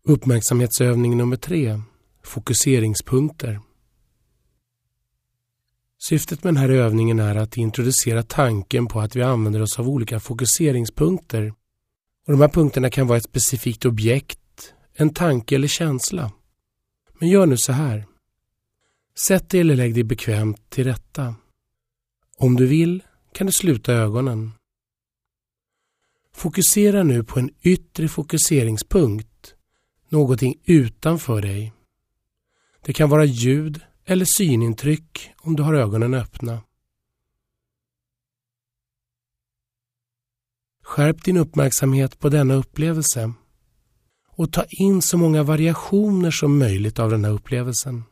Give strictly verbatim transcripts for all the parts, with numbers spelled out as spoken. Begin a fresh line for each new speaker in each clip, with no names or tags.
Uppmärksamhetsövning nummer tre. Fokuseringspunkter. Syftet med den här övningen är att introducera tanken på att vi använder oss av olika fokuseringspunkter. Och de här punkterna kan vara ett specifikt objekt, en tanke eller känsla. Men gör nu så här. Sätt dig eller lägg dig bekvämt till rätta. Om du vill kan du sluta ögonen. Fokusera nu på en yttre fokuseringspunkt, någonting utanför dig. Det kan vara ljud eller synintryck om du har ögonen öppna. Skärp din uppmärksamhet på denna upplevelse och ta in så många variationer som möjligt av den här upplevelsen.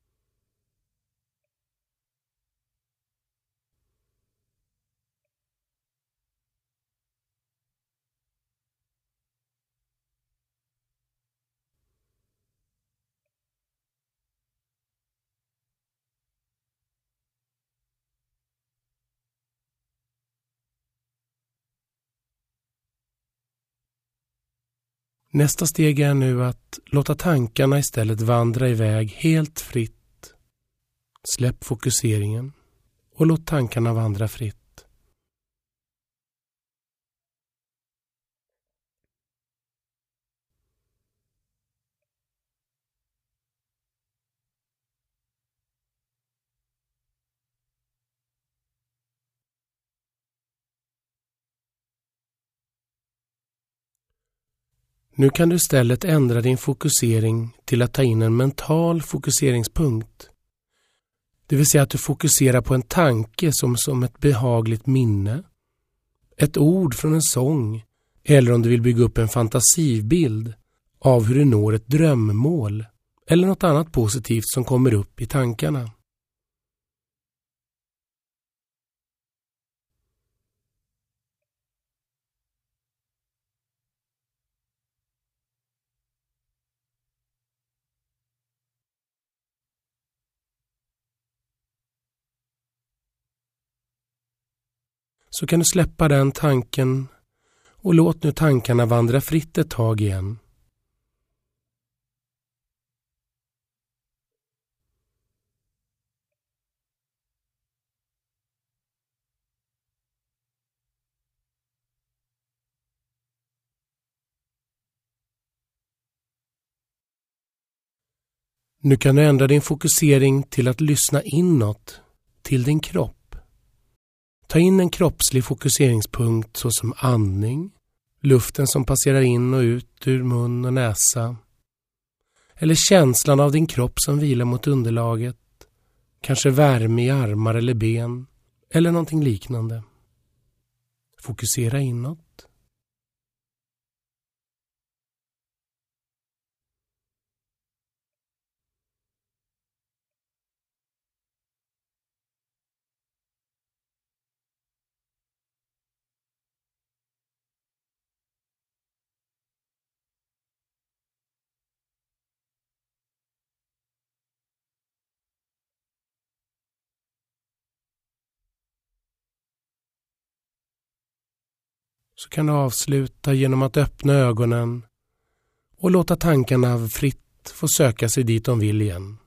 Nästa steg är nu att låta tankarna istället vandra iväg helt fritt. Släpp fokuseringen och låt tankarna vandra fritt. Nu kan du istället ändra din fokusering till att ta in en mental fokuseringspunkt. Det vill säga att du fokuserar på en tanke som, som ett behagligt minne, ett ord från en sång, eller om du vill bygga upp en fantasibild av hur du når ett drömmål eller något annat positivt som kommer upp i tankarna. Så kan du släppa den tanken och låt nu tankarna vandra fritt ett tag igen. Nu kan du ändra din fokusering till att lyssna inåt, till din kropp. Ta in en kroppslig fokuseringspunkt såsom andning, luften som passerar in och ut ur mun och näsa. Eller känslan av din kropp som vilar mot underlaget, kanske värme i armar eller ben, eller någonting liknande. Fokusera inåt. Så kan du avsluta genom att öppna ögonen och låta tankarna fritt få söka sig dit de vill igen.